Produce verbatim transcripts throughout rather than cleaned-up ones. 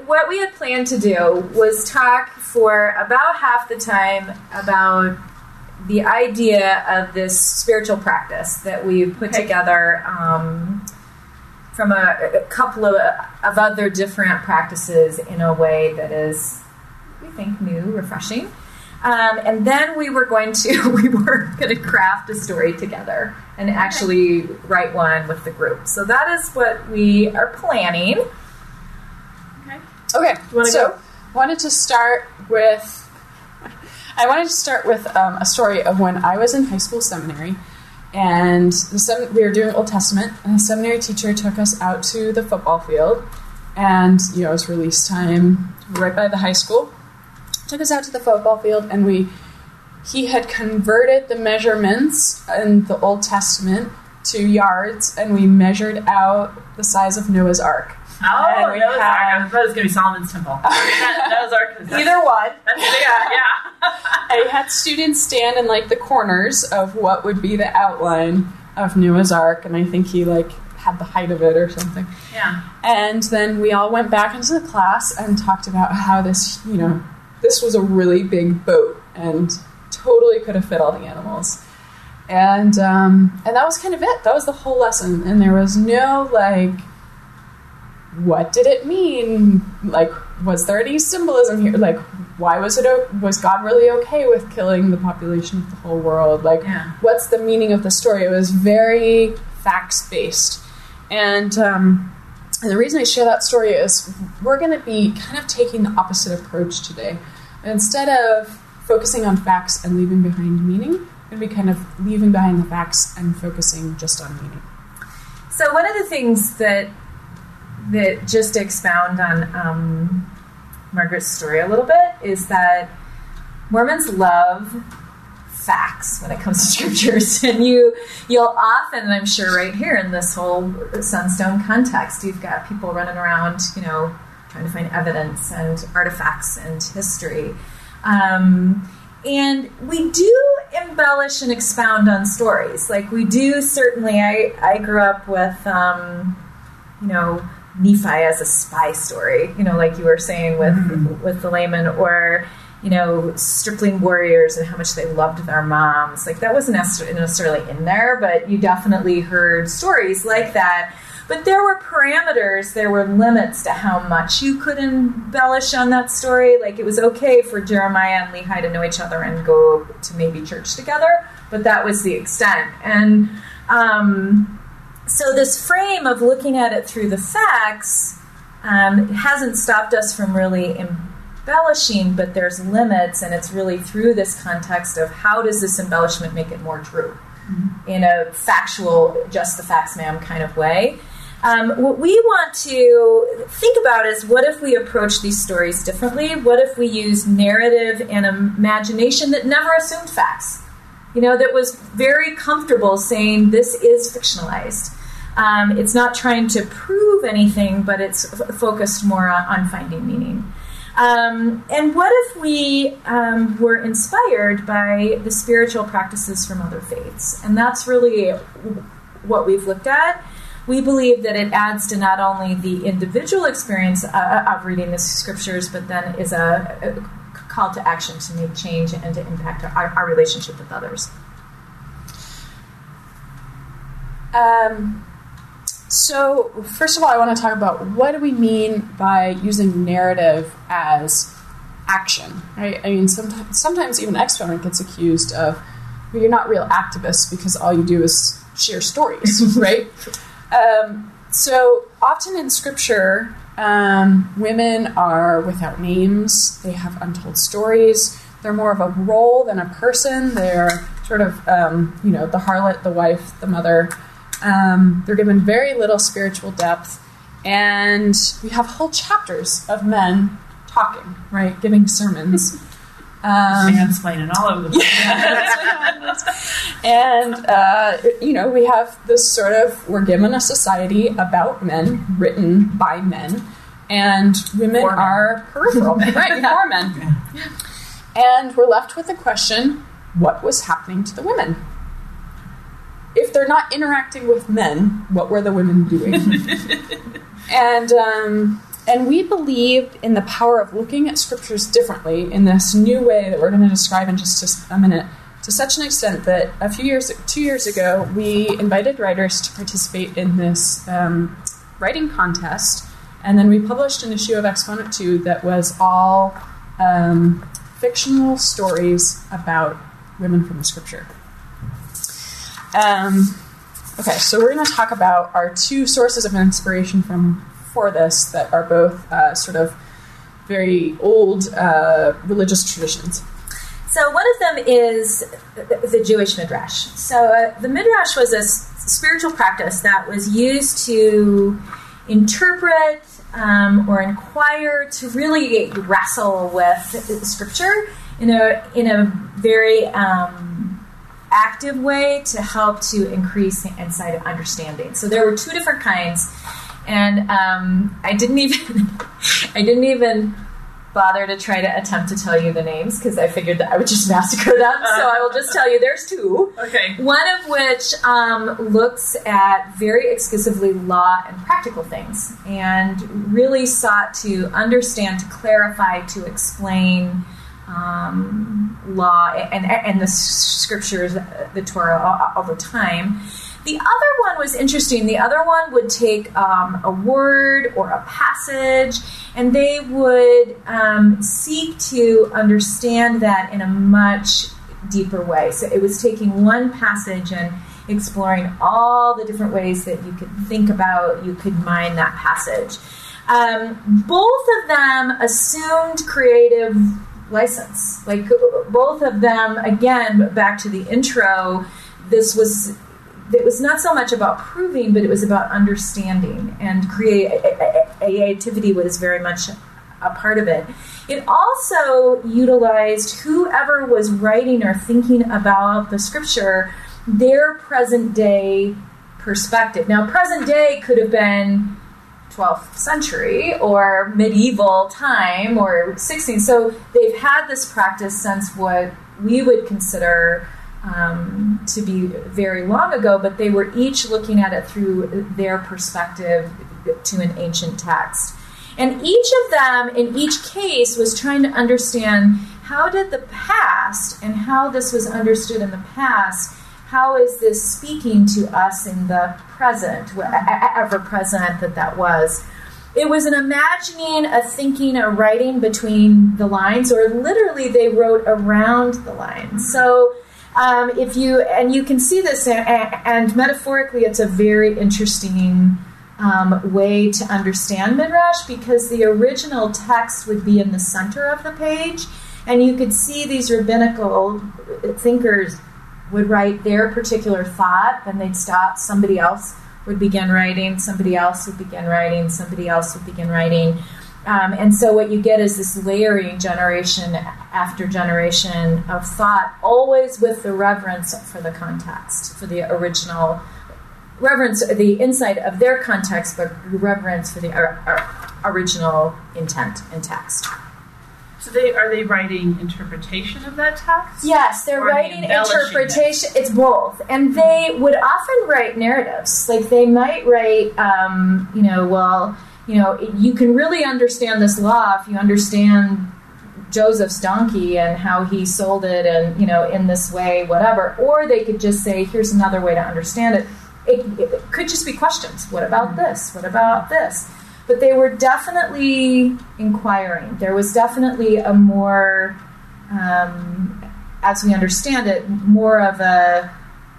what we had planned to do was talk for about half the time about the idea of this spiritual practice that we've put okay. together um, from a, a couple of, of other different practices in a way that is, we think, new, refreshing. Um, and then we were going to we were going to craft a story together and actually write one with the group. So that is what we are planning. Okay. Okay. So go? wanted to start with. I wanted to start with um, a story of when I was in high school seminary, and the sem- we were doing Old Testament, and the seminary teacher took us out to the football field, and you know it was release time right by the high school. Took us out to the football field, and we he had converted the measurements in the Old Testament to yards, and we measured out the size of Noah's Ark. Oh, Noah's had, Ark. I thought it was going to be Solomon's Temple. Noah's Ark. Either one. That's, yeah, yeah. I had students stand in like the corners of what would be the outline of Noah's Ark, and I think he like had the height of it or something. Yeah. And then we all went back into the class and talked about how this, you know, this was a really big boat and totally could have fit all the animals. And um, and that was kind of it. That was the whole lesson. And there was no, like, what did it mean? Like, was there any symbolism here? Like, why was it, o- was God really okay with killing the population of the whole world? Like, yeah. what's the meaning of the story? It was very facts-based. And, um, and the reason I share that story is we're going to be kind of taking the opposite approach today. Instead of focusing on facts and leaving behind meaning, we're going to be kind of leaving behind the facts and focusing just on meaning. So one of the things that that just to expound on um, Margaret's story a little bit is that Mormons love facts when it comes to scriptures, and you you'll often, and I'm sure right here in this whole Sunstone context, you've got people running around, you know, trying to find evidence and artifacts and history, um, and we do embellish and expound on stories. Like we do certainly. I I grew up with um, you know. Nephi as a spy story, you know, like you were saying with mm-hmm. with the layman, or you know, stripling warriors and how much they loved their moms. Like that wasn't necessarily in there, but you definitely heard stories like that. But there were parameters, there were limits to how much you could embellish on that story. Like it was okay for Jeremiah and Lehi to know each other and go to maybe church together, but that was the extent. And um So this frame of looking at it through the facts um, hasn't stopped us from really embellishing, but there's limits, and it's really through this context of how does this embellishment make it more true mm-hmm. in a factual, just the facts ma'am kind of way. Um, what we want to think about is what if we approach these stories differently? What if we use narrative and imagination that never assumed facts? You know, that was very comfortable saying this is fictionalized. Um, it's not trying to prove anything, but it's f- focused more on, on finding meaning. Um, and what if we um, were inspired by the spiritual practices from other faiths? And that's really what we've looked at. We believe that it adds to not only the individual experience uh, of reading the scriptures, but then is a, a call to action to make change and to impact our, our relationship with others. Um, so, first of all, I want to talk about what do we mean by using narrative as action, right? I mean, sometimes, sometimes even Exponent gets accused of, well, you're not real activists because all you do is share stories, right? Um, so, often in Scripture, um, women are without names. They have untold stories. They're more of a role than a person. They're sort of, um, you know, the harlot, the wife, the mother. Um, they're given very little spiritual depth, and we have whole chapters of men talking, right, giving sermons. Um, Mansplaining all over the place. Yeah, and, uh, you know, we have this sort of, we're given a society about men, written by men, and women for are men. Peripheral, right, for men. Yeah. And we're left with the question, what was happening to the women? If they're not interacting with men, what were the women doing? and um, and we believed in the power of looking at scriptures differently in this new way that we're going to describe in just a minute, to such an extent that a few years, two years ago, we invited writers to participate in this um, writing contest, and then we published an issue of Exponent two that was all um, fictional stories about women from the scripture. Um, okay, so we're going to talk about our two sources of inspiration from for this that are both uh, sort of very old uh, religious traditions. So one of them is the Jewish Midrash. So uh, the Midrash was a s- spiritual practice that was used to interpret um, or inquire, to really wrestle with Scripture in a in a very um, active way to help to increase the insight of understanding. So there were two different kinds, and um, I didn't even I didn't even. bother to try to attempt to tell you the names because I figured that I would just massacre them. So I will just tell you there's two. Okay. One of which um, looks at very exclusively law and practical things and really sought to understand, to clarify, to explain um, law and, and the scriptures, the Torah, over time. The other one was interesting. The other one would take um, a word or a passage, and they would um, seek to understand that in a much deeper way. So it was taking one passage and exploring all the different ways that you could think about, you could mine that passage. Um, both of them assumed creative license. Like both of them, again, back to the intro, this was... It was not so much about proving, but it was about understanding, and creativity was very much a part of it. It also utilized whoever was writing or thinking about the scripture, their present day perspective. Now, present day could have been twelfth century or medieval time or sixteenth. So they've had this practice since what we would consider Um, to be very long ago, but they were each looking at it through their perspective to an ancient text. And each of them, in each case, was trying to understand how did the past and how this was understood in the past, how is this speaking to us in the present, whatever present that that was. It was an imagining, a thinking, a writing between the lines, or literally they wrote around the lines. So Um, if you and you can see this, and, and metaphorically, it's a very interesting um, way to understand Midrash, because the original text would be in the center of the page, and you could see these rabbinical thinkers would write their particular thought, then they'd stop, somebody else would begin writing, somebody else would begin writing, somebody else would begin writing. Um, and so what you get is this layering generation after generation of thought, always with the reverence for the context, for the original, reverence, the insight of their context, but reverence for the uh, uh, original intent and text. So they are they writing interpretation of that text? Yes, they're Or writing embellishing interpretation. It? It's both. And they would often write narratives. Like they might write, um, you know, well... You know, you can really understand this law if you understand Joseph's donkey and how he sold it and, you know, in this way, whatever. Or they could just say, here's another way to understand it. It, it could just be questions. What about this? What about this? But they were definitely inquiring. There was definitely a more, um, as we understand it, more of a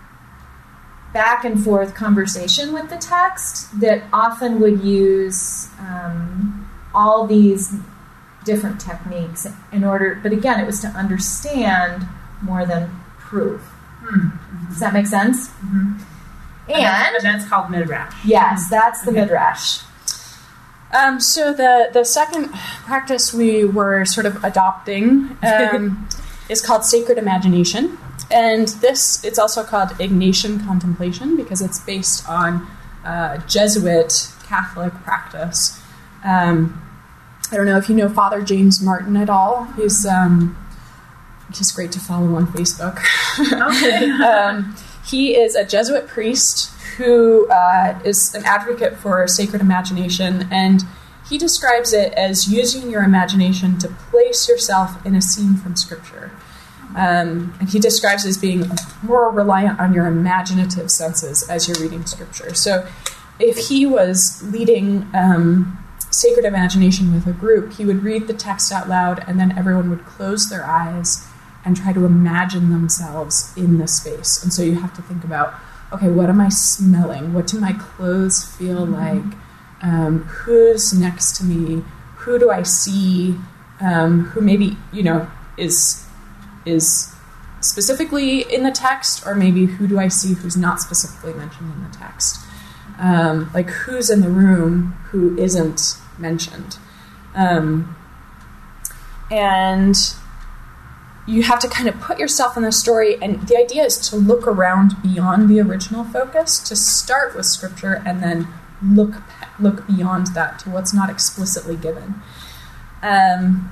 back and forth conversation with the text that often would use um, all these different techniques in order, but again, it was to understand more than prove. Mm-hmm. Does that make sense? Mm-hmm. And, and, that's, and that's called Midrash. Yes, that's the okay. Midrash. Um, so the, the second practice we were sort of adopting um, is called sacred imagination. And this, it's also called Ignatian contemplation because it's based on uh, Jesuit Catholic practice. Um, I don't know if you know Father James Martin at all. He's um, he's great to follow on Facebook. Okay. um, he is a Jesuit priest who uh, is an advocate for sacred imagination, and he describes it as using your imagination to place yourself in a scene from Scripture. Um, and he describes it as being more reliant on your imaginative senses as you're reading Scripture. So if he was leading um, sacred imagination with a group, he would read the text out loud, and then everyone would close their eyes and try to imagine themselves in the space. And so you have to think about, okay, what am I smelling? What do my clothes feel like? Um, who's next to me? Who do I see? Um, who maybe, you know, is is specifically in the text, or maybe who do I see who's not specifically mentioned in the text? Um, like who's in the room who isn't mentioned? Um, and you have to kind of put yourself in the story, and the idea is to look around beyond the original focus, to start with Scripture and then look look beyond that to what's not explicitly given. Um,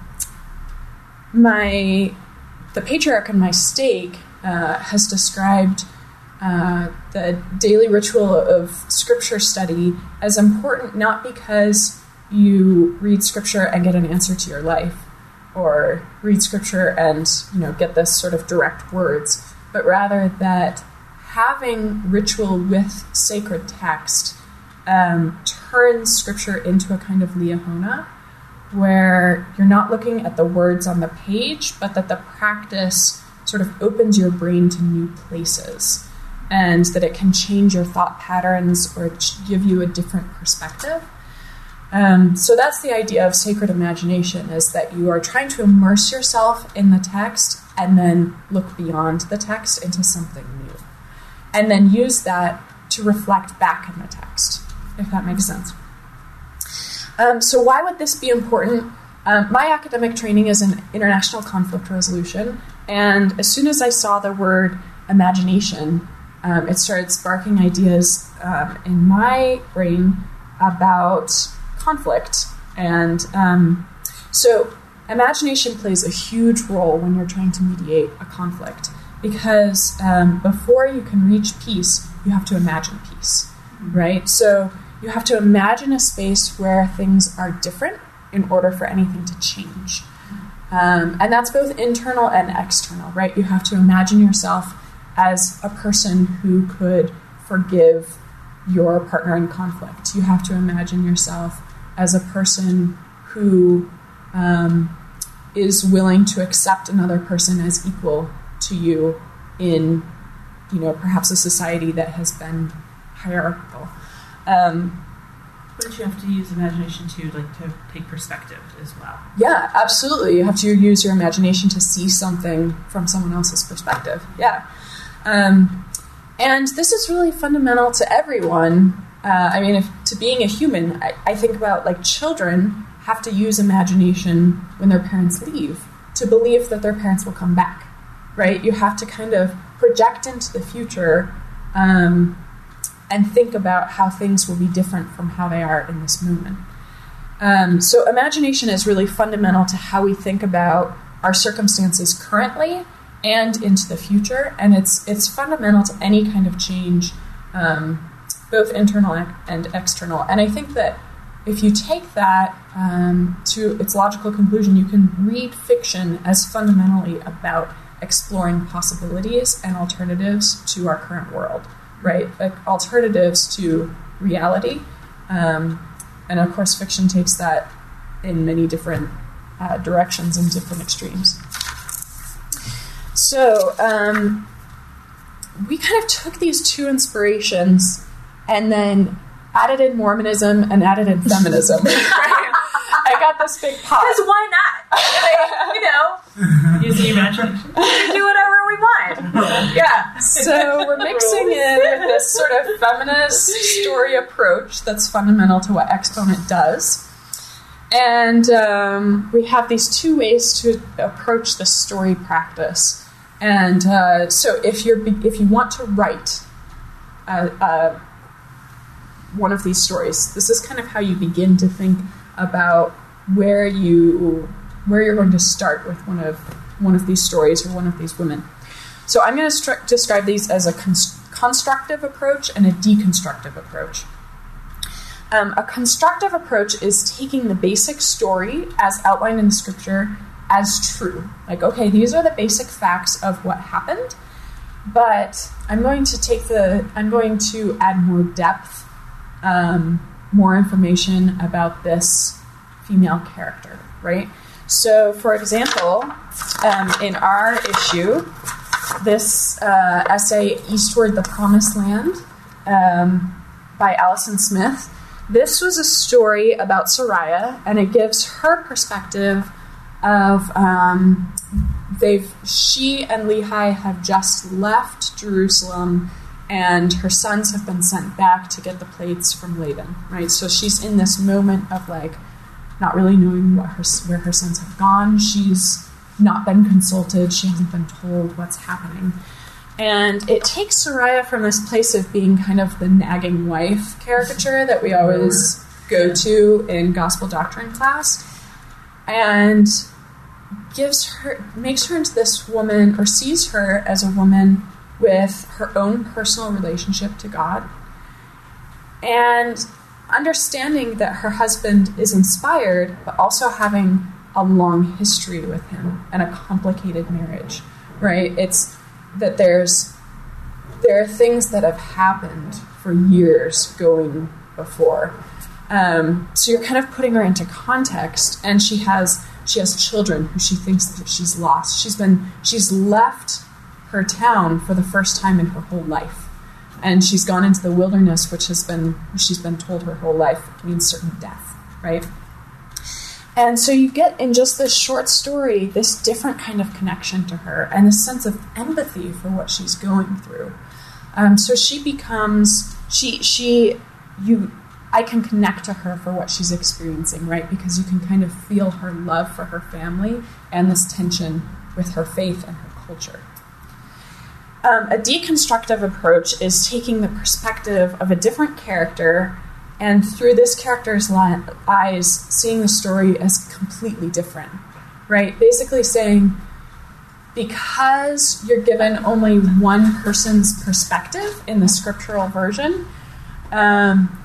my the patriarch in my stake uh, has described uh, the daily ritual of Scripture study as important, not because you read Scripture and get an answer to your life, or read Scripture and, you know, get this sort of direct words, but rather that having ritual with sacred text um, turns Scripture into a kind of liahona, where you're not looking at the words on the page, but that the practice sort of opens your brain to new places, and that it can change your thought patterns or give you a different perspective. Um, so that's the idea of sacred imagination, is that you are trying to immerse yourself in the text and then look beyond the text into something new. And then use that to reflect back in the text, if that makes sense. Um, so why would this be important? Um, my academic training is in international conflict resolution, and as soon as I saw the word imagination, um, it started sparking ideas um, in my brain about conflict. And um, so imagination plays a huge role when you're trying to mediate a conflict, because um, before you can reach peace, you have to imagine peace, right? So you have to imagine a space where things are different in order for anything to change. Um, and that's both internal and external, right? You have to imagine yourself as a person who could forgive your partner in conflict. You have to imagine yourself as a person who um, is willing to accept another person as equal to you in, you know, perhaps a society that has been hierarchical. Um, but you have to use imagination to, like, to take perspective as well. Yeah, absolutely. You have to use your imagination to see something from someone else's perspective. Yeah. Um, and this is really fundamental to everyone. Uh, I mean, if, to being a human, I, I think about, like, children have to use imagination when their parents leave to believe that their parents will come back, right? You have to kind of project into the future um, and think about how things will be different from how they are in this moment. Um, so imagination is really fundamental to how we think about our circumstances currently and into the future, and it's it's fundamental to any kind of change, um, both internal and external. And I think that if you take that um, to its logical conclusion, you can read fiction as fundamentally about exploring possibilities and alternatives to our current world, right? Like alternatives to reality. Um, and of course, fiction takes that in many different uh, directions and different extremes. So um, we kind of took these two inspirations and then added in Mormonism and added in feminism. Right? I got this big pot. Because why not? Like, you know, use the imagination. We can do whatever we want. Yeah. So we're mixing in with this sort of feminist story approach that's fundamental to what Exponent does. And um, we have these two ways to approach the story practice. And uh, so if you're if you want to write uh, uh, one of these stories, this is kind of how you begin to think about where you where you're going to start with one of one of these stories or one of these women. So I'm going to stru- describe these as a const- constructive approach and a deconstructive approach. Um, a constructive approach is taking the basic story as outlined in the scripture as true. Like, okay, these are the basic facts of what happened, but I'm going to take the, I'm going to add more depth, um, more information about this female character, right? So, for example, um, in our issue, this uh, essay, Eastward the Promised Land, um, by Allison Smith, this was a story about Sariah, and it gives her perspective of um, they've she and Lehi have just left Jerusalem, and her sons have been sent back to get the plates from Laban, right? So she's in this moment of like not really knowing what her where her sons have gone. She's not been consulted. She hasn't been told what's happening. And it takes Sariah from this place of being kind of the nagging wife caricature that we always go to in gospel doctrine class, and gives her, makes her into this woman, or sees her as a woman with her own personal relationship to God, and understanding that her husband is inspired, but also having a long history with him and a complicated marriage, right? It's that there's there are things that have happened for years going before. Um, so you're kind of putting her into context, and she has she has children who she thinks that she's lost. She's been she's left her town for the first time in her whole life, and she's gone into the wilderness, which has been she's been told her whole life means certain death, right? And so you get in just this short story this different kind of connection to her and a sense of empathy for what she's going through. Um, so she becomes she she you. I can connect to her for what she's experiencing, right? Because you can kind of feel her love for her family and this tension with her faith and her culture. Um, a deconstructive approach is taking the perspective of a different character, and through this character's li- eyes, seeing the story as completely different, right? Basically saying, because you're given only one person's perspective in the scriptural version, um,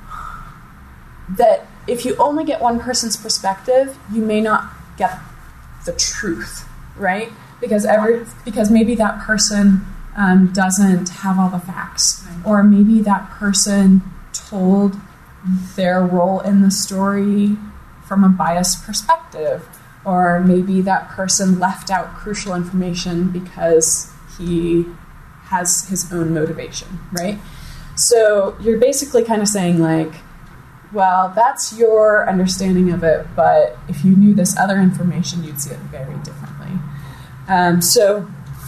that if you only get one person's perspective, you may not get the truth, right? Because every because maybe that person um, doesn't have all the facts, right. Or maybe that person told their role in the story from a biased perspective, or maybe that person left out crucial information because he has his own motivation, right? So you're basically kind of saying like, well, that's your understanding of it, but if you knew this other information, you'd see it very differently. Um, so,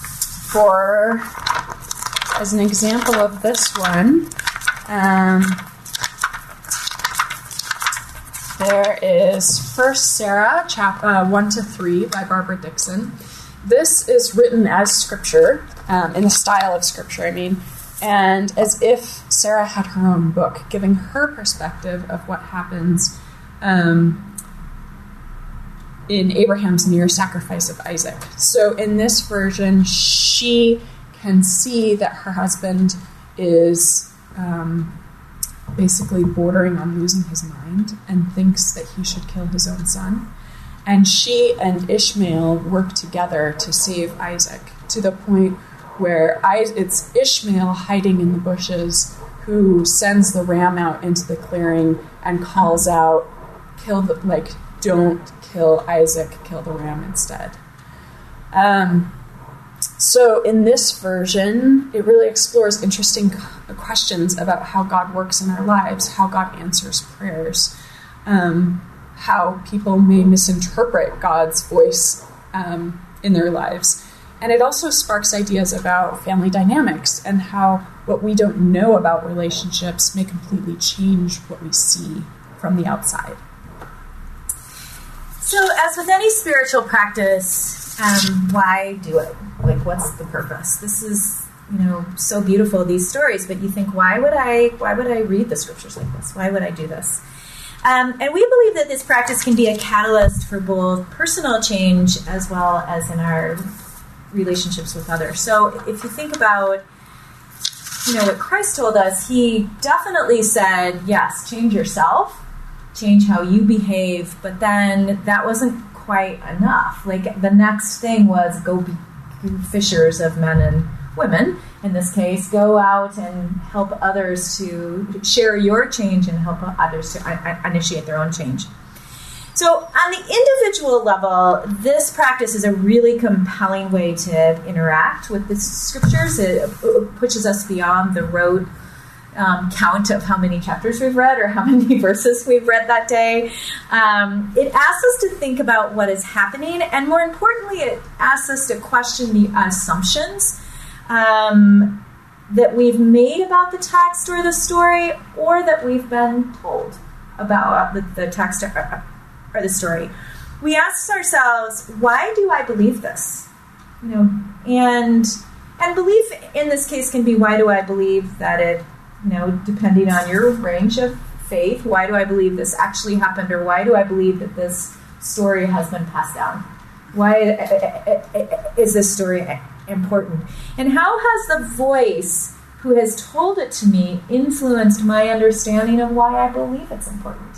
for as an example of this one, um, there is First Sarah, chap- uh, one to three by Barbara Dixon. This is written as scripture, um, in the style of scripture, I mean, and as if Sarah had her own book, giving her perspective of what happens um, in Abraham's near sacrifice of Isaac. So in this version, she can see that her husband is um, basically bordering on losing his mind and thinks that he should kill his own son. And she and Ishmael work together to save Isaac, to the point where it's Ishmael hiding in the bushes who sends the ram out into the clearing and calls out, "Kill the, like, don't kill Isaac, kill the ram instead." Um, so in this version, it really explores interesting questions about how God works in our lives, how God answers prayers, um, how people may misinterpret God's voice um, in their lives. And it also sparks ideas about family dynamics and how what we don't know about relationships may completely change what we see from the outside. So, as with any spiritual practice, um, why do it? Like, what's the purpose? This is, you know, so beautiful, these stories, but you think, why would I, why would I read the scriptures like this? Why would I do this? Um, and we believe that this practice can be a catalyst for both personal change as well as in our relationships with others. So if you think about you know, what Christ told us, he definitely said, yes, change yourself, change how you behave, but then that wasn't quite enough. Like, the next thing was go be fishers of men and women. In this case, go out and help others to share your change and help others to initiate their own change. So on the individual level, this practice is a really compelling way to interact with the scriptures. It pushes us beyond the rote um, count of how many chapters we've read or how many verses we've read that day. Um, it asks us to think about what is happening, and more importantly, it asks us to question the assumptions um, that we've made about the text or the story, or that we've been told about the, the text or, or the story. We ask ourselves, why do I believe this? You know, and and belief in this case can be, why do I believe that it, you know, depending on your range of faith, why do I believe this actually happened, or why do I believe that this story has been passed down? Why is this story important? And how has the voice who has told it to me influenced my understanding of why I believe it's important?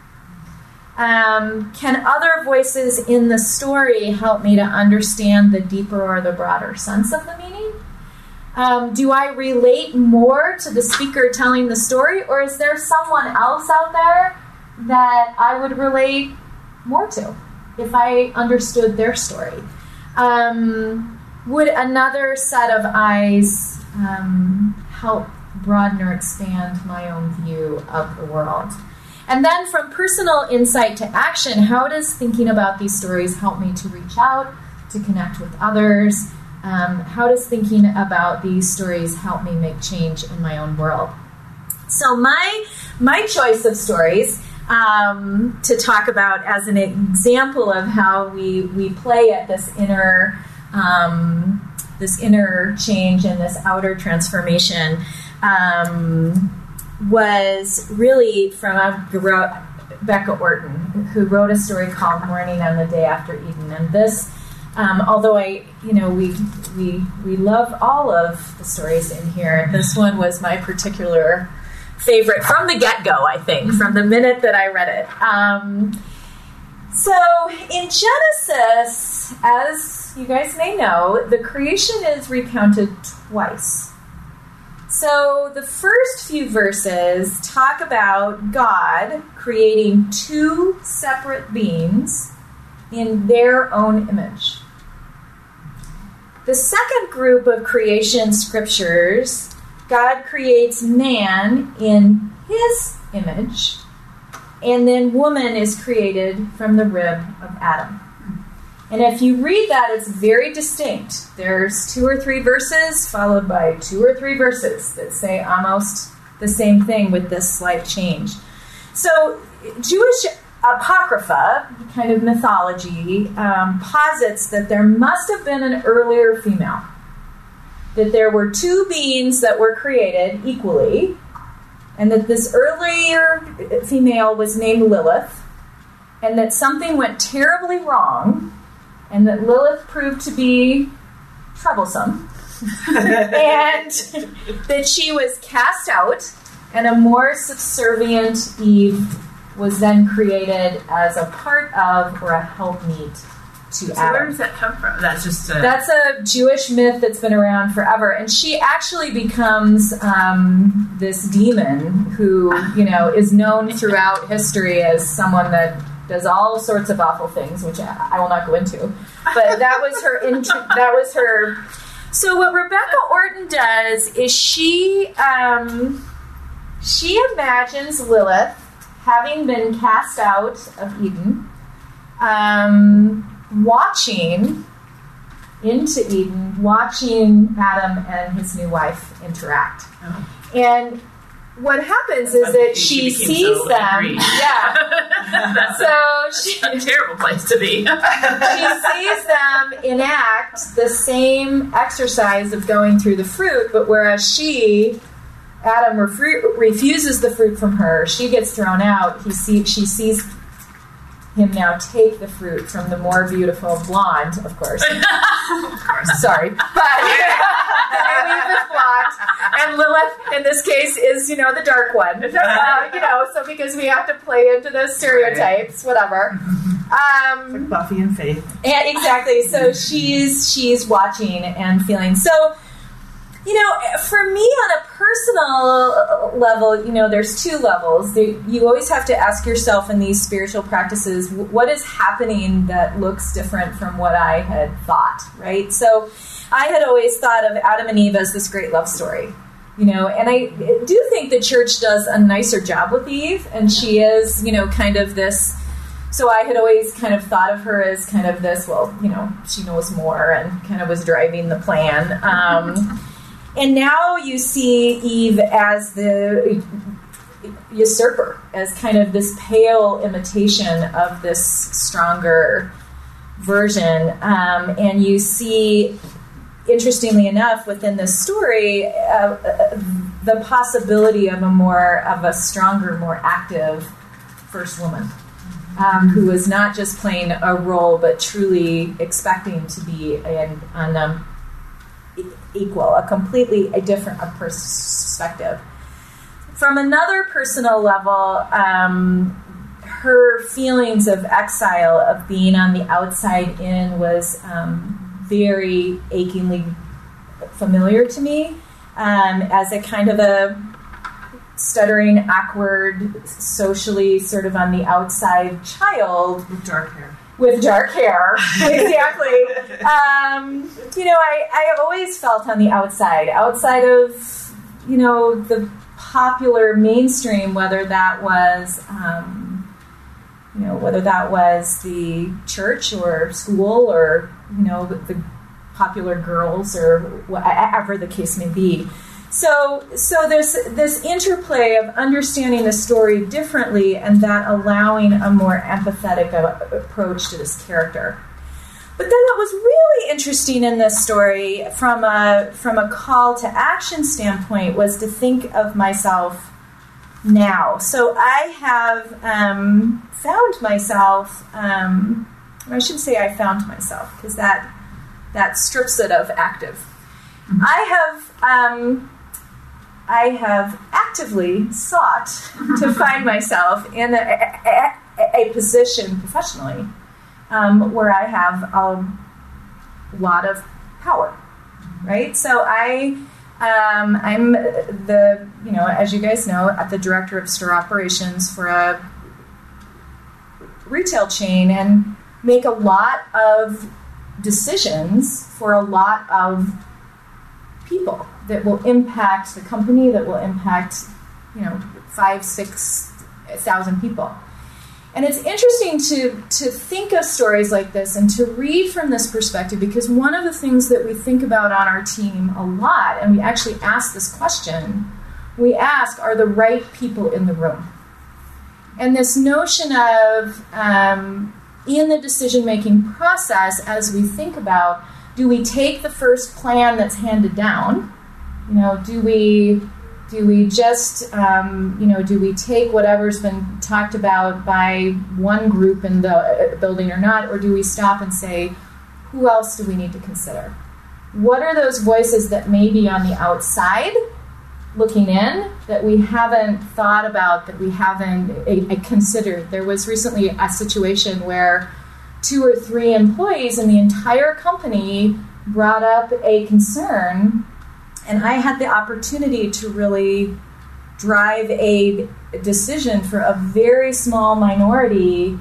Um, can other voices in the story help me to understand the deeper or the broader sense of the meaning? Um, do I relate more to the speaker telling the story, or is there someone else out there that I would relate more to if I understood their story? Um, would another set of eyes um, help broaden or expand my own view of the world? And then from personal insight to action, how does thinking about these stories help me to reach out, to connect with others? Um, how does thinking about these stories help me make change in my own world? So my my choice of stories um, to talk about as an example of how we, we play at this inner um, this inner change and this outer transformation um, was really from Becca Orton, who wrote a story called Morning on the Day After Eden. And this, um, although I, you know, we we we love all of the stories in here, this one was my particular favorite from the get-go, I think, from the minute that I read it. Um, so in Genesis, as you guys may know, the creation is recounted twice. So the first few verses talk about God creating two separate beings in their own image. The second group of creation scriptures, God creates man in his image, and then woman is created from the rib of Adam. And if you read that, it's very distinct. There's two or three verses followed by two or three verses that say almost the same thing with this slight change. So Jewish Apocrypha, kind of mythology, um, posits that there must have been an earlier female. That there were two beings that were created equally, and that this earlier female was named Lilith, and that something went terribly wrong, and that Lilith proved to be troublesome, and that she was cast out, and a more subservient Eve was then created as a part of or a helpmeet to so Adam. Where does that come from? That's just a... That's a Jewish myth that's been around forever, and she actually becomes um, this demon who, you know, is known throughout history as someone that does all sorts of awful things, which I, I will not go into. But that was her. Int- that was her. So what Rebecca Orton does is she um, she imagines Lilith having been cast out of Eden, um, watching into Eden, watching Adam and his new wife interact, Oh. and what happens is I that think she she sees so them. angry. Yeah. That's So a, she, a terrible place to be. she sees them enact the same exercise of going through the fruit, but whereas she, Adam, refru- refuses the fruit from her, she gets thrown out. He see, she sees him now take the fruit from the more beautiful blonde, of course. Of course. Sorry, but and Eve is blonde, and Lilith, in this case, is, you know, the dark one. Uh, you know, so because we have to play into those stereotypes, whatever. Um, like Buffy and Faith. And exactly. So she's she's watching and feeling. So, you know, for me on a personal level, you know, there's two levels. You always have to ask yourself in these spiritual practices, what is happening that looks different from what I had thought, right? So I had always thought of Adam and Eve as this great love story, you know, and I do think the church does a nicer job with Eve, and she is, you know, kind of this. So I had always kind of thought of her as kind of this, well, you know, she knows more and kind of was driving the plan. Um, and now you see Eve as the usurper, as kind of this pale imitation of this stronger version. Um, and you see, interestingly enough, within this story, uh, the possibility of a more, of a stronger, more active first woman. Um, who is not just playing a role, but truly expecting to be an, an um, e- equal, a completely a different a perspective. From another personal level, um, her feelings of exile, of being on the outside in, was um, very achingly familiar to me, um, as a kind of a stuttering, awkward, socially sort of on the outside child. With dark hair. With dark hair, exactly. um, you know, I, I always felt on the outside, outside of, you know, the popular mainstream, whether that was, um, you know, whether that was the church or school or, you know, the, the popular girls or whatever the case may be. So, so there's this interplay of understanding the story differently, and that allowing a more empathetic approach to this character. But then what was really interesting in this story, from a from a call to action standpoint, was to think of myself now. So I have um, found myself. Um, I should say I found myself, because that that strips it of active. Mm-hmm. I have. Um, I have actively sought to find myself in a, a, a position professionally um, where I have a lot of power, right? So I, um, I'm the, you know, as you guys know, at the director of store operations for a retail chain, and make a lot of decisions for a lot of people that will impact the company, that will impact, you know, five, six thousand people. And it's interesting to to think of stories like this and to read from this perspective, because one of the things that we think about on our team a lot, and we actually ask this question, we ask, are the right people in the room? And this notion of, um, in the decision-making process, as we think about, do we take the first plan that's handed down? You know, do we do we just um, you know do we take whatever's been talked about by one group in the building or not, or do we stop and say, who else do we need to consider? What are those voices that may be on the outside looking in that we haven't thought about, that we haven't uh, considered? There was recently a situation where two or three employees in the entire company brought up a concern, and I had the opportunity to really drive a decision for a very small minority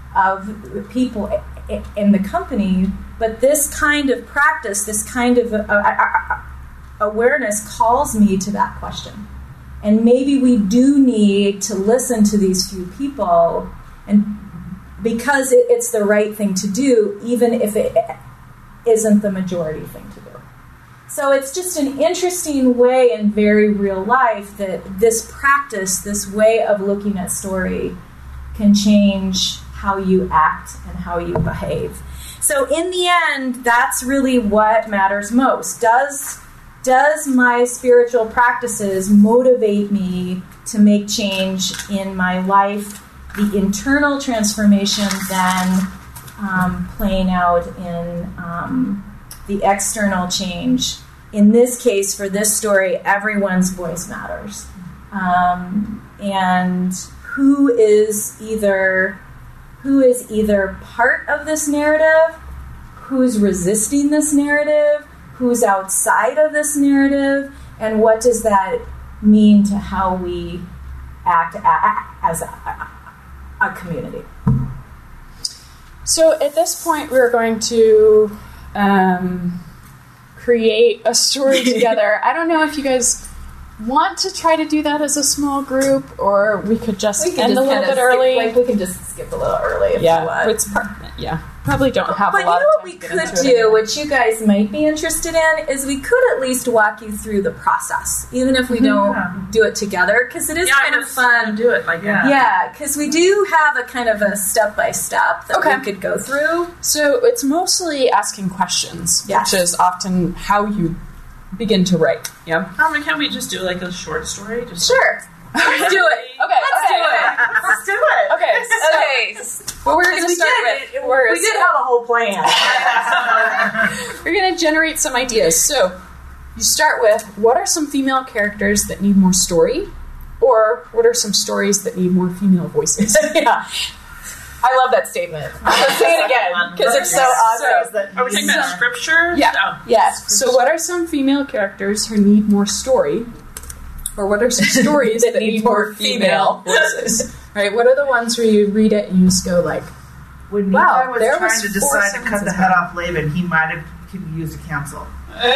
of people in the company. But this kind of practice, this kind of uh, awareness calls me to that question. And maybe we do need to listen to these few people, and because it, it's the right thing to do, even if it isn't the majority thing to do. So it's just an interesting way in very real life that this practice, this way of looking at story, can change how you act and how you behave. So in the end, that's really what matters most. Does, does my spiritual practices motivate me to make change in my life? The internal transformation then um, playing out in um, the external change in this case, for this story, everyone's voice matters. Um, and who is either who is either part of this narrative, who's resisting this narrative, who's outside of this narrative, and what does that mean to how we act as a, a community. So at this point, we're going to um, create a story together. I don't know if you guys want to try to do that as a small group, or we could just we could end just a little bit skip, early. Like we can just skip a little early if yeah, you want. It's part, yeah, probably don't have but a lot you know of what we time to could get into do, it. which you guys might be interested in, is we could at least walk you through the process, even if we don't Yeah. do it together, because it is Yeah, kind I of was fun. gonna do it like yeah. Yeah, because we do have a kind of a step by step that Okay. we could go through. So it's mostly asking questions, Yes. which is often how you begin to write. Yeah. Um, can we just do like a short story? Just Sure, let's do it. Okay. Let's okay. do it. Let's do it. Okay. So Okay, what we're going to we start did, with, we're, we did have a whole plan. we're going to generate some ideas. So you start with, what are some female characters that need more story, or what are some stories that need more female voices? Yeah. I love that statement. I'll say it again because it's so obvious that Are we talking about scripture? Yeah. Oh. yes. So what are some female characters who need more story, or what are some stories that, need more female voices? Right? What are the ones where you read it and you just go like, When Wow, Nephi was there trying was to four decide to cut the sentences head there. off Laban, he might have could use a counsel.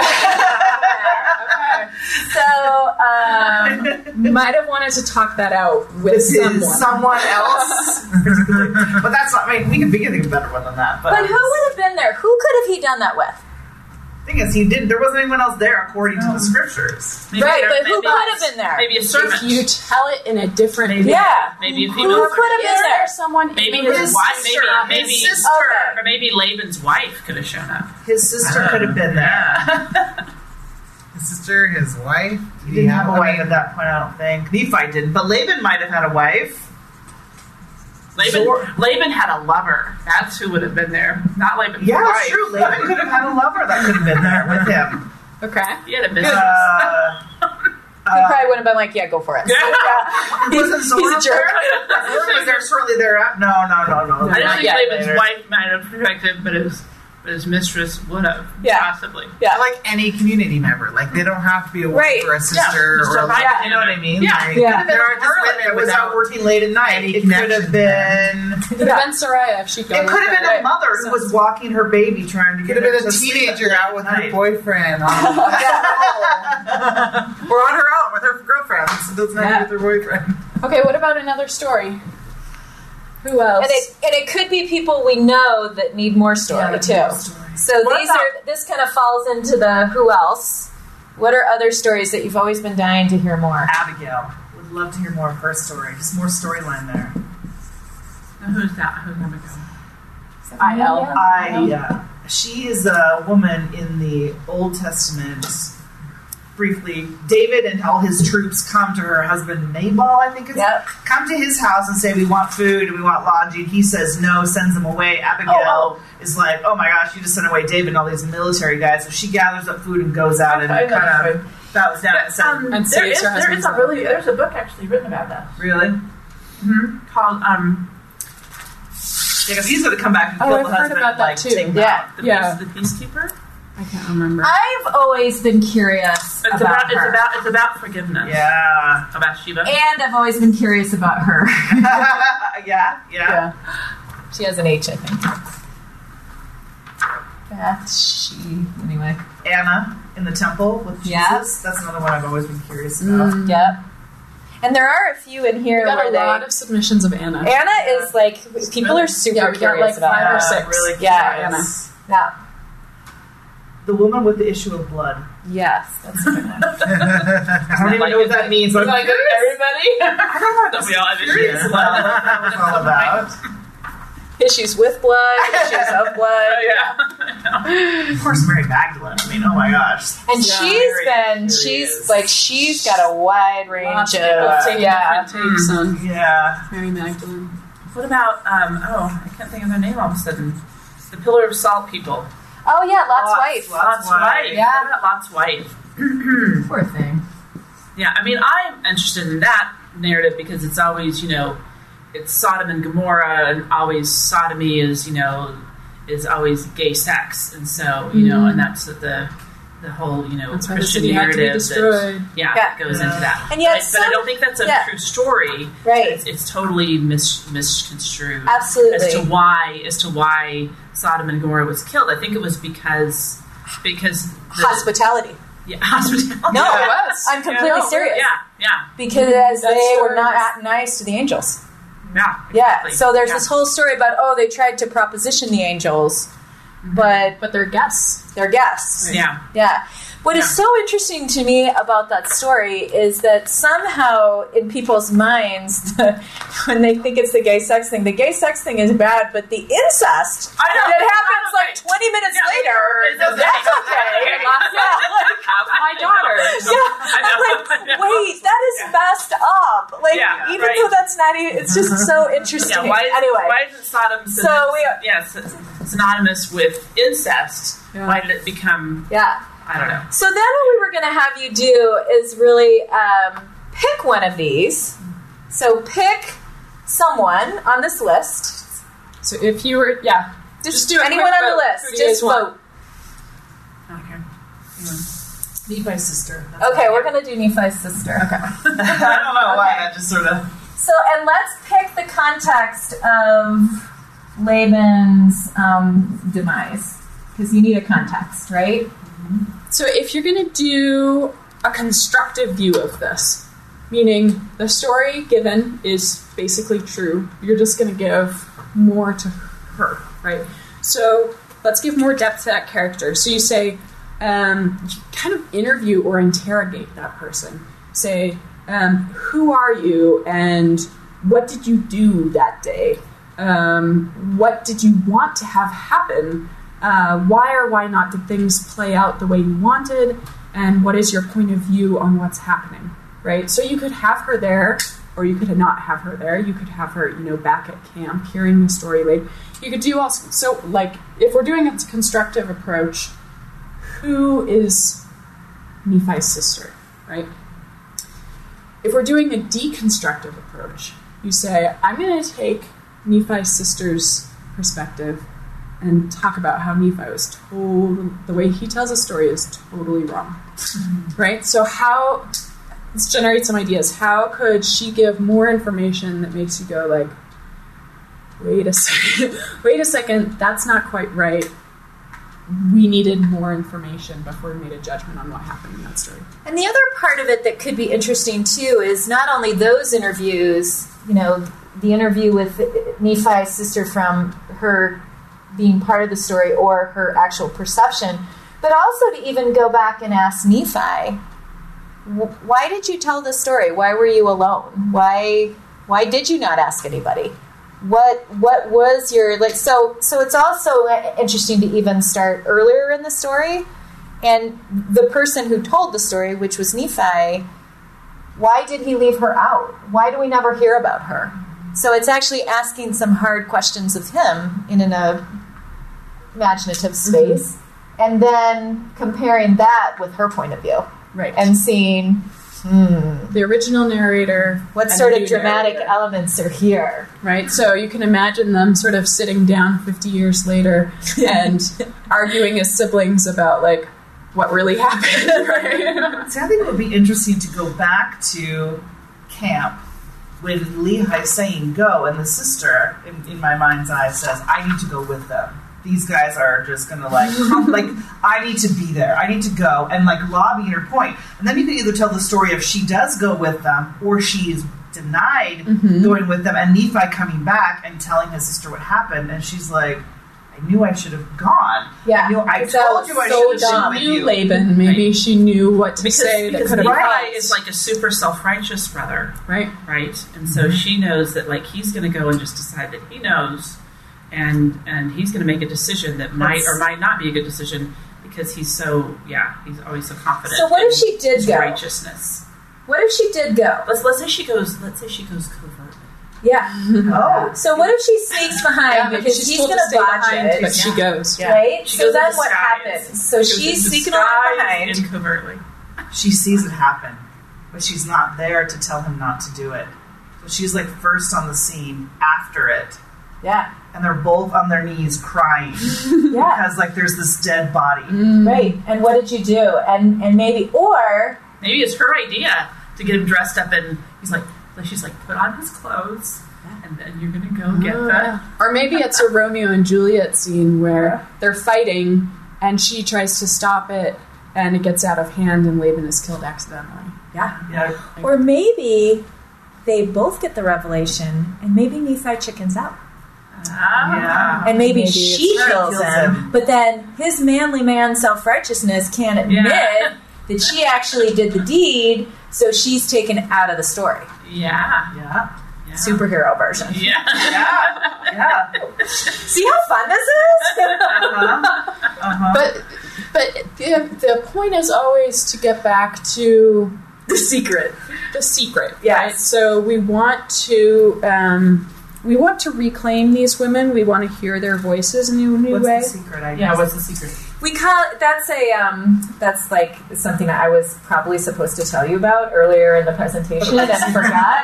So, um, might have wanted to talk that out with This someone. is someone else. But that's not, I mean, we can think of a better one than that. But, but who would have been there? Who could have he done that with? the thing is, he did, there wasn't anyone else there according to the scriptures. Maybe Right, there- but who maybe- could have been there? Maybe a servant. if you tell it in a different Maybe- Yeah. Maybe a Who female. could have Is been there there? someone? Maybe maybe his his wife. sister, Maybe his maybe sister. or maybe Laban's wife could have shown up. His sister could have been there. Yeah. His sister, his wife. He didn't have a wife at that point, I don't think. Nephi didn't, but Laban might have had a wife. Laban, Zor- Laban had a lover. That's who would have been there. Not Laban's Yeah, wife. it's true. Laban could have had a lover that could have been there with him. Okay. He had a business. Uh, He probably would have been like, yeah, go for it. wasn't Zora he's a jerk. there? Zora was there shortly thereetafter. No, no, no, no. I didn't Not think yet Laban's later. wife might have protected, but his but his mistress would have. Yeah. Possibly. Yeah. Like any community member. Like, they don't have to be a wife Right. or a sister Yeah. or a Just a Yeah, you know what I mean? Yeah. Like, Yeah. There are just Harlot women that was without out working late at night. any It could have connection been. It could have been Soraya if she'd gone It could with have been her. a mother who was walking her baby trying to Could get have her been to a sleep teenager at out with her night. boyfriend. On, or on her own with her girlfriend. It doesn't have Yeah. to be with her boyfriend. Okay, what about another story? Who else? And it, and it could be people we know that need more story Yeah, too. more story. So What these about- are this kind of falls into the who else. What are other stories that you've always been dying to hear more? Abigail. Would love to hear more of her story. Just more storyline there. Now, who's that? Who's Abigail? I L. I, uh, she is a woman in the Old Testament. Briefly, David and all his troops come to her husband Nabal, I think it's Yep. come to his house and say, we want food and we want lodging. He says no, sends them away. Abigail Oh, is like, oh my gosh, you just sent away David and all these military guys. So she gathers up food and goes out and I know that's kind of bows down and says, Um, And there saves is her there is husband's a life. really there's a book actually written about that. really? Mm-hmm. Called um Yeah, because he's going to come back and Oh, kill I've the heard husband about and that like, too. take him Yeah. out. the, Yeah. peace, the peacekeeper. I can't remember. I've always been curious It's about, about, her. it's about it's about forgiveness. Yeah. About Sheba. and I've always been curious about her. yeah, yeah. yeah. She has an H, I think. That's she. Anyway. Anna in the temple with Jesus. Yeah. That's another one I've always been curious about. Mm. Yep. And there are a few in here We got where a they. lot of submissions of Anna. Anna is like people are super Yeah, we got, curious like, about five her. or six. Really Yeah, curious. Yeah. The woman with the issue of blood. Yes, that's a good one. I don't even Like, know what is that it- means. I'm like curious. everybody. I don't know. Don't we all have Curious issues? about what it's all about. Issues with blood, issues of blood. Oh, yeah. Of course, Mary Magdalene. I mean, oh my gosh. And Yeah, she's very been, curious. she's like, she's got a wide range Lots of of, people taking yeah. different takes on Yeah. Mary Magdalene. What about um oh I can't think of their name all of a sudden. The Pillar of Salt people. Oh yeah, Lot's Lot's- wife. Lot's Lot's wife. wife. Yeah. What about Lot's wife? Poor thing. Yeah, I mean, I'm interested in that narrative because it's always, you know, it's Sodom and Gomorrah, and always sodomy is, you know, is always gay sex, and so you know, and that's the the whole, you know, That's why the Christian city had to be narrative destroyed. that yeah, Yeah. goes Yeah. into that. And yet but, but I some- don't think that's a yeah. true story. Right. It's, it's totally mis- misconstrued Absolutely. as to why as to why Sodom and Gomorrah was killed. I think it was because because the, Hospitality. yeah, hospitality. No, Yeah, it was. I'm completely Yeah. serious. Yeah, yeah, Because That they were story not is- act nice to the angels. yeah. Yeah. Exactly. So there's Yeah. this whole story about, oh, they tried to proposition the angels, but But they're guests. they're guests. Yeah. Yeah. What is Yeah. so interesting to me about that story is that somehow in people's minds, when they think it's the gay sex thing, the gay sex thing is bad, but the incest I know. that It's happens not like okay. twenty minutes Yeah, later, it's okay. that's okay. Okay. Yeah, Have my daughters. yeah. I know. I'm like, wait, that is Yeah. messed up. Like, Yeah, even right. though that's not even, it's just so interesting. Yeah, why is, anyway. why is it Sodom So syn- we- yes, synonymous with incest? Yeah. Why did it become, Yeah. I don't know. So then what we were going to have you do is really um, pick one of these. So pick someone on this list. So if you were, yeah, Just, Just do a anyone quick on the vote. list. Who do you Just guys want? vote. Okay. Nephi's sister. That's Okay, all. we're going to do Nephi's sister. Okay. I don't know why Okay. that just sort of. So, and let's pick the context of Laban's um, demise. Because you need a context, right? So if you're going to do a constructive view of this, meaning the story given is basically true, you're just going to give more to her, right? So let's give more depth to that character. So you say, um, you kind of interview or interrogate that person. Say, um, who are you and what did you do that day? Um, what did you want to have happen? Uh, why or why not did things play out the way you wanted? And what is your point of view on what's happening, right? So you could have her there, or you could not have her there. You could have her, you know, back at camp, hearing the story laid. You could do also, so like, if we're doing a constructive approach, who is Nephi's sister, right? If we're doing a deconstructive approach, you say, I'm going to take Nephi's sister's perspective and talk about how Nephi was told, the way he tells a story is totally wrong, mm-hmm. right? So how, let's generate some ideas. How could she give more information that makes you go like, wait a second, wait a second, that's not quite right. We needed more information before we made a judgment on what happened in that story. And the other part of it that could be interesting too is not only those interviews, you know, the interview with Nephi's sister from her being part of the story or her actual perception, but also to even go back and ask Nephi, why did you tell this story? Why were you alone? Why why did you not ask anybody? What what was your like? So so it's also interesting to even start earlier in the story, and the person who told the story, which was Nephi, why did he leave her out? Why do we never hear about her? So it's actually asking some hard questions of him in an uh, imaginative space, mm-hmm. and then comparing that with her point of view, right? And seeing hmm, the original narrator, what and sort the of dramatic narrator. elements are here. Right, so you can imagine them sort of sitting down fifty years later and arguing as siblings about, like, what really happened. Right? See, I think it would be interesting to go back to camp with Lehi saying go, and the sister, in, in my mind's eye, says, I need to go with them. These guys are just going to, like, come, like, I need to be there. I need to go, and, like, lobbying her point. And then you can either tell the story of she does go with them, or she is denied mm-hmm. going with them, and Nephi coming back and telling his sister what happened, and she's like, I knew I should have gone. Yeah, I knew I that told was you I so should have dumb. gone with She knew you. Laban. Maybe Right. she knew what to Because, say that because could have Nephi helped. is like a super self-righteous brother, Right. right? And so mm-hmm. she knows that, like, he's going to go and just decide that he knows, and and he's going to make a decision that might That's- or might not be a good decision because he's so, yeah, he's always so confident. So what in if she did his go? righteousness? What if she did go? Let's let's say she goes. Let's say she goes covertly. Yeah. Oh. So what if she sneaks behind Yeah, maybe because she's he's told going to to stay botch behind, it, but she goes. Yeah. right? She So goes in then what disguise. happens? So Goes she's in sneaking along disguise behind. and covertly. She sees it happen, but she's not there to tell him not to do it. So she's like first on the scene after it, Yeah. and they're both on their knees crying Yeah. because like there's this dead body. Right. And what did you do? And and maybe or Maybe it's her idea to get him dressed up, and he's like, she's like, put on his clothes, and then you're gonna go get the. Or maybe it's a Romeo and Juliet scene where they're fighting and she tries to stop it and it gets out of hand and Laban is killed accidentally. yeah. Yeah, Or maybe they both get the revelation and maybe Nephi chickens out. Ah. yeah. And maybe, Maybe she it's her kills kills him, him. but then his manly man self-righteousness can't admit Yeah. that she actually did the deed, so she's taken out of the story. Yeah. yeah, Yeah. Superhero version. Yeah. yeah, yeah. See how fun this is? Uh-huh. Uh-huh. But but the, the point is always to get back to The secret. the secret. Yes. Right? So we want to um, we want to reclaim these women. We want to hear their voices in a new What's way. the secret? I Yeah. guess? What's the secret? We call that's a um that's like something that I was probably supposed to tell you about earlier in the presentation and I forgot.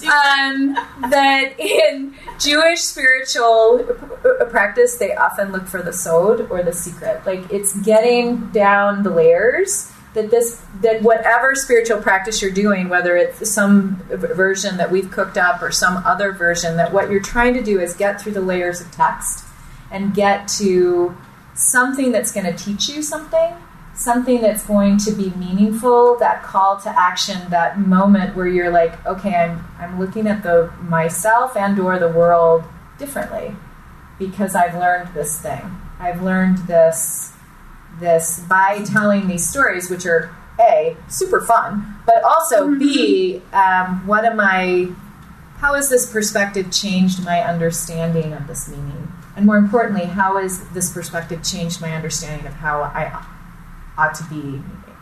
Um, that in Jewish spiritual p- practice, they often look for the sod or the secret. Like it's getting down the layers. That this that whatever spiritual practice you're doing, whether it's some v- version that we've cooked up or some other version, that what you're trying to do is get through the layers of text and get to something that's going to teach you something, something that's going to be meaningful, that call to action, that moment where you're like, okay, I'm I'm looking at the myself and or the world differently because I've learned this thing. I've learned this this by telling these stories, which are A, super fun, but also B, um, what am I, how has this perspective changed my understanding of this meaning? And more importantly, how has this perspective changed my understanding of how I ought to be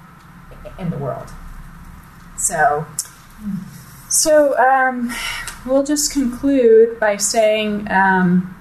in the world? So, So um, we'll just conclude by saying um,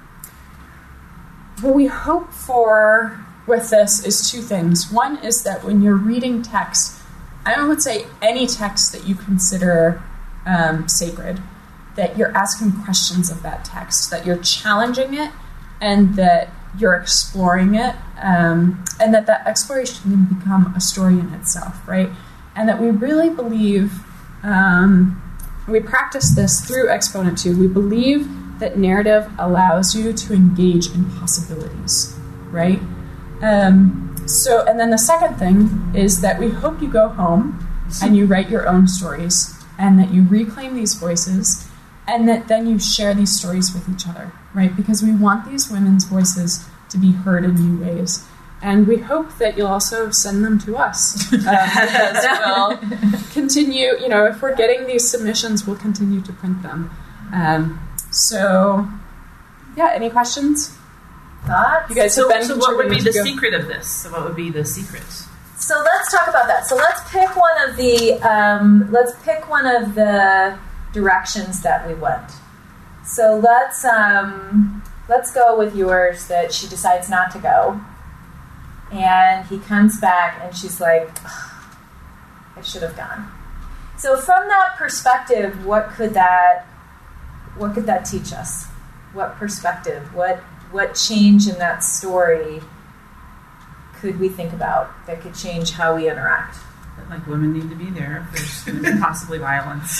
what we hope for with this is two things. One is that when you're reading text, I would say any text that you consider um, sacred, that you're asking questions of that text, that you're challenging it, and that you're exploring it, um, and that that exploration can become a story in itself, right? And that we really believe, um, we practice this through Exponent two, we believe that narrative allows you to engage in possibilities, right? Um, so, and then the second thing is that we hope you go home and you write your own stories, and that you reclaim these voices, and that then you share these stories with each other, right? Because we want these women's voices to be heard in new ways. And we hope that you'll also send them to us. Um, because we'll continue, you know, if we're getting these submissions, we'll continue to print them. Um, so, yeah, any questions? thoughts? You guys So, have been so what would be the contributing to go- secret of this? So what would be the secret? So let's talk about that. So let's pick one of the um, let's pick one of the directions that we went. So let's um, let's go with yours that she decides not to go, and he comes back and she's like, "Ugh, I should have gone." So from that perspective, what could that what could that teach us? What perspective? What what change in that story could we think about that could change how we interact? That, like, women need to be there if there's going to be possibly violence.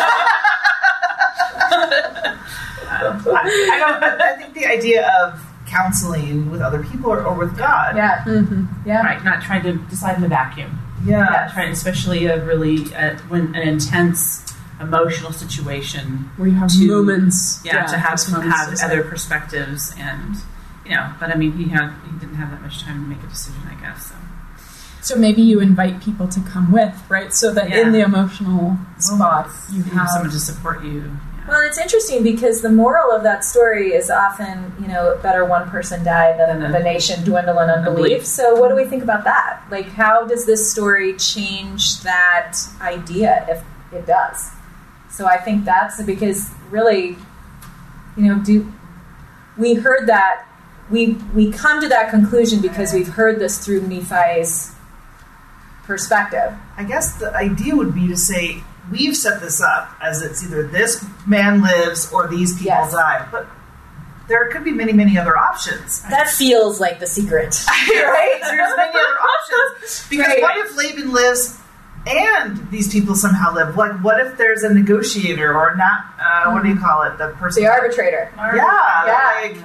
I, I don't. I, I think the idea of counseling with other people or, or with God. Yeah, Mm-hmm. yeah, Right, not trying to decide in the vacuum. Yeah. Yeah, trying, especially a really uh, when an intense emotional situation. Where you have To- moments. Yeah, to have just moments have to say. other perspectives, and you know. But I mean, he had he didn't have that much time to make a decision, I guess. So So maybe you invite people to come with, right? So that Yeah. in the emotional spot, you you have someone have to support you. Yeah. Well, it's interesting because the moral of that story is often, you know, better one person die than Than the a- nation dwindle in unbelief. unbelief. So what do we think about that? Like, how does this story change that idea if it does? So I think that's because really, you know, do we heard that we we come to that conclusion because we've heard this through Nephi's perspective. I guess the idea would be to say, we've set this up as it's either this man lives or these people Yes. die. But there could be many, many other options. That feels like the secret, Right? There's many other options. Because Right. what if Laban lives and these people somehow live? Like, what if there's a negotiator or not, uh, what do you call it? The person. the arbitrator. Yeah. Yeah. Like,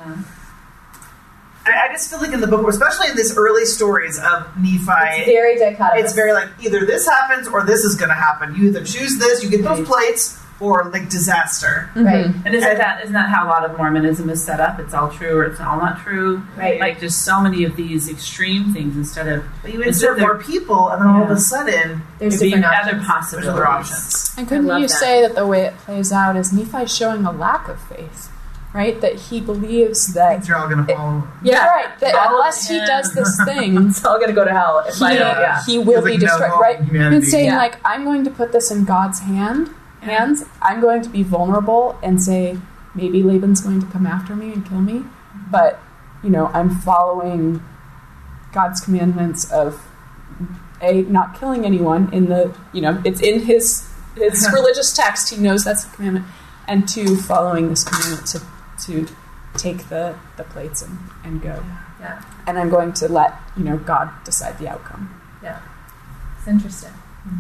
I, I just feel like in the book, especially in these early stories of Nephi, It's very dichotomous. it's very like either this happens or this is going to happen. You either choose this, you get those plates, or like disaster. right. And isn't that isn't that how a lot of Mormonism is set up? It's all true or it's all not true. Right. Like just so many of these extreme things instead of But you instead insert of more people, and then all of Yeah. a sudden, There's being different other options. possibilities. there's other options. And couldn't love you that. say that the way it plays out is Nephi showing a lack of faith, right? That he believes that Things are all going to follow. yeah, right. That Follow unless he him. does this thing, It's all going to go to hell. If he, I don't, yeah. he will He's be like, no destroyed, hope right? in humanity. And saying Yeah. like, I'm going to put this in God's hand, hands. I'm going to be vulnerable and say, maybe Laban's going to come after me and kill me, but you know, I'm following God's commandments of a not killing anyone in the you know it's in his his religious text. He knows that's a commandment, and two, following this commandment to to take the the plates and, and go. Yeah. And I'm going to let you know God decide the outcome. Yeah. It's interesting.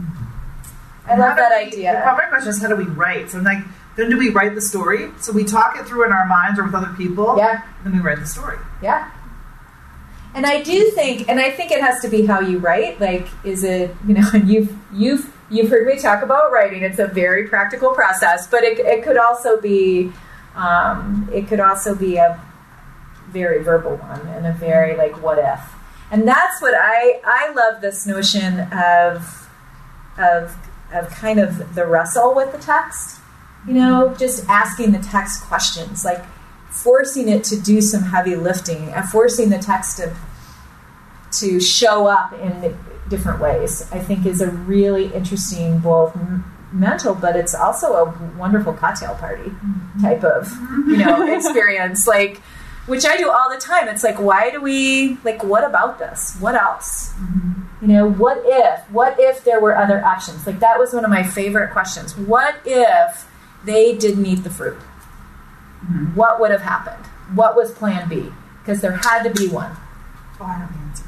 I And love how do that we- idea. The my question is, how do we write? So, like, then do we write the story? So we talk it through in our minds or with other people. Yeah. Then we write the story. Yeah. And I do think, and I think it has to be how you write. Like, is it, you know, and you've you've you've heard me talk about writing. It's a very practical process, but it, it could also be, um, it could also be a very verbal one and a very like what if. And that's what I I love this notion of of of kind of the wrestle with the text. You know, just asking the text questions, like forcing it to do some heavy lifting, and forcing the text to to show up in different ways, I think is a really interesting, both m- mental, but it's also a wonderful cocktail party type of, you know, experience. Like, which I do all the time. It's like, why do we, like, what about this? What else? You know, what if? What if there were other options? Like, that was one of my favorite questions. What if they didn't eat the fruit? What would have happened? What was plan B? Because there had to be one. Oh, I know the answer.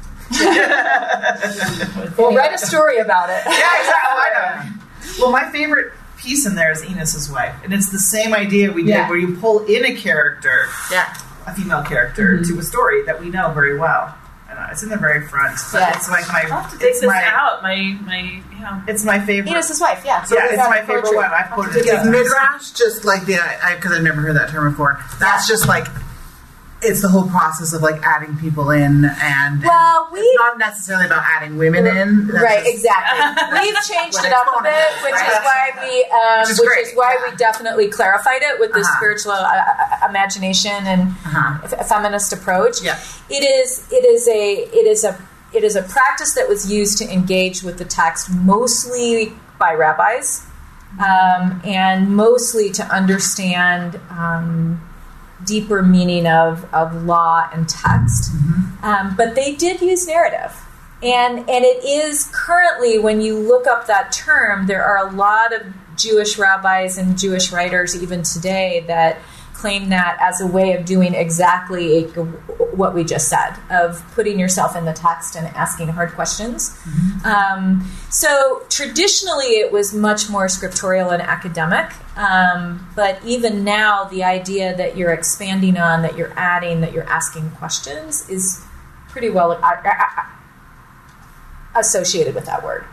Well, write a story about it. Yeah, exactly. I know. Well, my favorite piece in there is Enos's wife, and it's the same idea we did, Yeah. where you pull in a character, Yeah. a female character, to a story that we know very well. I know, it's in the very front, but Yeah. it's like my, I'll have to take it's this my, out. My my you know. it's my favorite. Enos's wife, yeah. yeah, we it's got my the favorite poetry. one. I've quoted it. Is together. midrash just like the? I because I've never heard that term before. That's just like it's the whole process of like adding people in, and Well, we it's not necessarily about adding women in. That's right, just- exactly. We've changed What it up a exponent bit, is, which right? is why we, um, Which which is is, great, why yeah. we definitely clarified it with this Uh-huh. spiritual uh, uh, imagination and Uh-huh. f- feminist approach. Yeah. It is. It is a. It is a. It is a practice that was used to engage with the text, mostly by rabbis, um, and mostly to understand um, deeper meaning of, of law and text. Um, but they did use narrative. And and it is currently, when you look up that term, there are a lot of Jewish rabbis and Jewish writers even today that claim that as a way of doing exactly what we just said, of putting yourself in the text and asking hard questions. Um, so traditionally it was much more scriptorial and academic, um, but even now the idea that you're expanding on, that you're adding, that you're asking questions is pretty well uh, uh, associated with that word.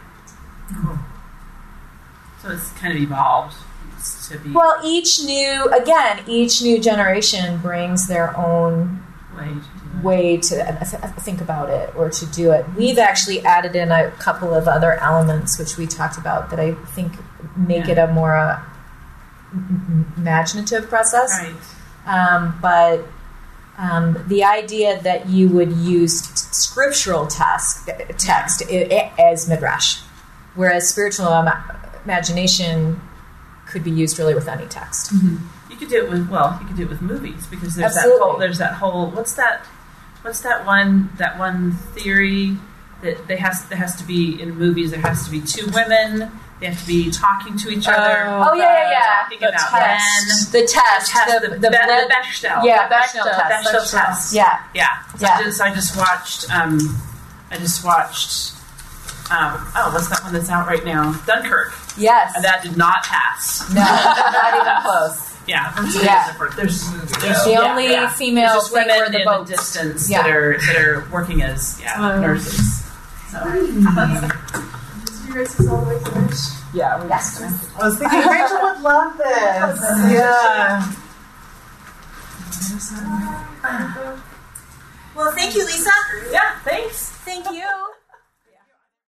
So it's kind of evolved to be Well, each new, again, each new generation brings their own way to do it. way to uh, th- think about it or to do it. We've actually added in a couple of other elements, which we talked about, that I think make Yeah. it a more uh, m- imaginative process. Right. Um, but um, the idea that you would use t- scriptural text, text i- i- as midrash, whereas spiritual ima- imagination could be used really with any text. You could do it with well, you could do it with movies because there's Absolutely. that whole there's that whole what's that what's that one that one theory that they has there has to be in movies there has to be two women. They have to be talking to each other. Oh, yeah, yeah, yeah. Talking The about test. men. The test, Test, the, the, the, the, blood- the Bechdel. yeah, Bechdel, Bechdel test. Bechdel test. Yeah. Yeah. So, Yeah. I just, so I just watched. Um, I just watched. Um, oh, what's that one that's out right now? Dunkirk. Yes. And that did not pass. No, not even close. Yeah. Yeah. There's, Movie, there's The yeah, only yeah. female There's just thing women were the in boats. the distance Yeah. that are that are working as yeah Um, nurses. So. Did you guys see all the way finished? Yeah. We're Yes. I was thinking Rachel would love this. Yeah. Well, thank you, Lisa. Yeah. Thanks. Thank you.